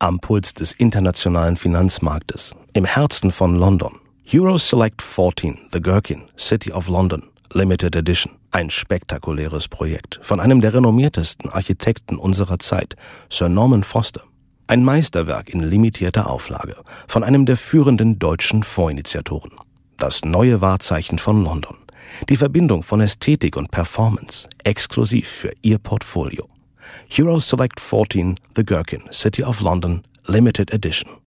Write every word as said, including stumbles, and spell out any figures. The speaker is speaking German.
Am Puls des internationalen Finanzmarktes, im Herzen von London. Euro Select vierzehn, The Gherkin, City of London, Limited Edition. Ein spektakuläres Projekt von einem der renommiertesten Architekten unserer Zeit, Sir Norman Foster. Ein Meisterwerk in limitierter Auflage von einem der führenden deutschen Fondsinitiatoren. Das neue Wahrzeichen von London. Die Verbindung von Ästhetik und Performance, exklusiv für Ihr Portfolio. Euro Select vierzehn, The Gherkin, City of London, Limited Edition.